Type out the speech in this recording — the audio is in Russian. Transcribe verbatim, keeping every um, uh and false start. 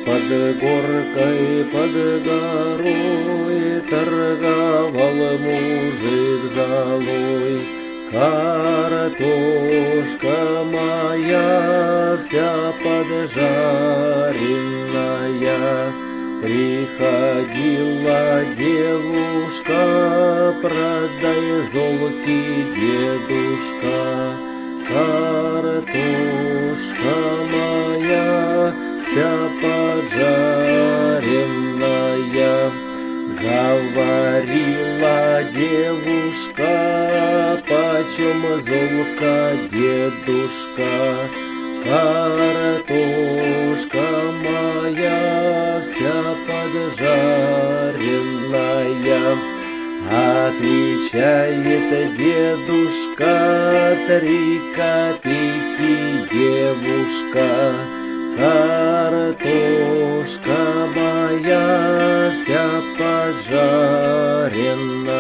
Под горкой, под горой торговал мужик золой. Картошка моя вся поджаренная, приходила девушка, продай золки, дедушка. Картошка моя вся поджаренная, говорила девушка, почем золка, дедушка. Картошка моя вся поджаренная, отвечает дедушка, три копейки, девушка. Картошка моя вся поджаренная.